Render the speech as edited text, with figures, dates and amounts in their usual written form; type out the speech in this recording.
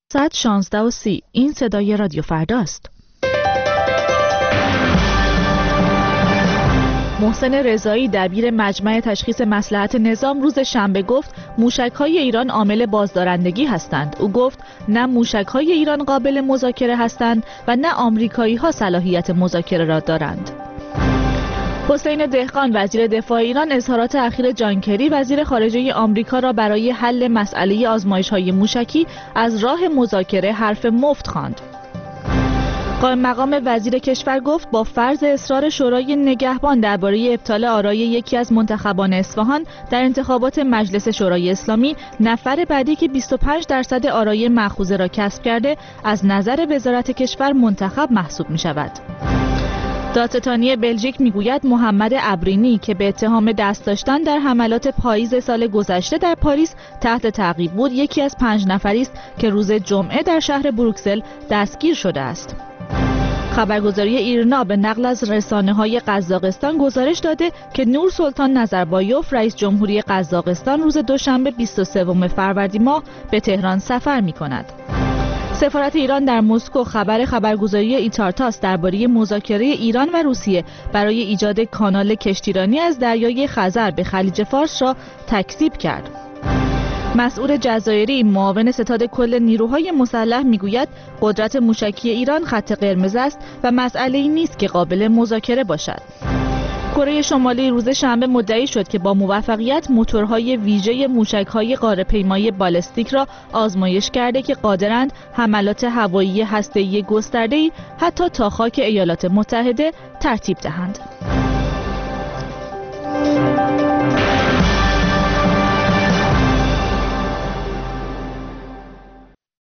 ساعت 16:30. این صدای رادیو فرداست. محسن رضایی دبیر مجمع تشخیص مصلحت نظام روز شنبه گفت موشک‌های ایران عامل بازدارندگی هستند. او گفت نه موشک‌های ایران قابل مذاکره هستند و نه آمریکایی‌ها صلاحیت مذاکره را دارند. حسین دهقان وزیر دفاع ایران اظهارات اخیر جان کری وزیر خارجه آمریکا را برای حل مسئله آزمایش‌های موشکی از راه مذاکره حرف مفت خواند. قائم مقام وزیر کشور گفت با فرض اصرار شورای نگهبان درباره ابطال آرای یکی از منتخبان اصفهان در انتخابات مجلس شورای اسلامی، نفر بعدی که 25% آرای مأخوذه را کسب کرده از نظر وزارت کشور منتخب محسوب می شود. دادستانی بلژیک میگوید محمد عبرینی که به اتهام دست داشتن در حملات پاییز سال گذشته در پاریس تحت تعقیب بود، یکی از 5 نفری است که روز جمعه در شهر بروکسل دستگیر شده است. خبرگزاری ایرنا به نقل از رسانه‌های قزاقستان گزارش داده که نور سلطان نظربایوف رئیس جمهوری قزاقستان روز دوشنبه 23 فروردین ماه به تهران سفر می‌کند. سفارت ایران در مسکو خبرگزاری ایتارتاس درباره مذاکره ایران و روسیه برای ایجاد کانال کشتیرانی از دریای خزر به خلیج فارس را تکذیب کرد. مسئول جزایری معاون ستاد کل نیروهای مسلح میگوید قدرت موشکی ایران خط قرمز است و مسئله‌ای نیست که قابل مذاکره باشد. کره شمالی روز شنبه مدعی شد که با موفقیت موتورهای ویژه موشک‌های غاره‌پیمایی بالستیک را آزمایش کرده که قادرند حملات هوایی هسته‌ای گسترده‌ای حتی تا خاک ایالات متحده ترتیب دهند.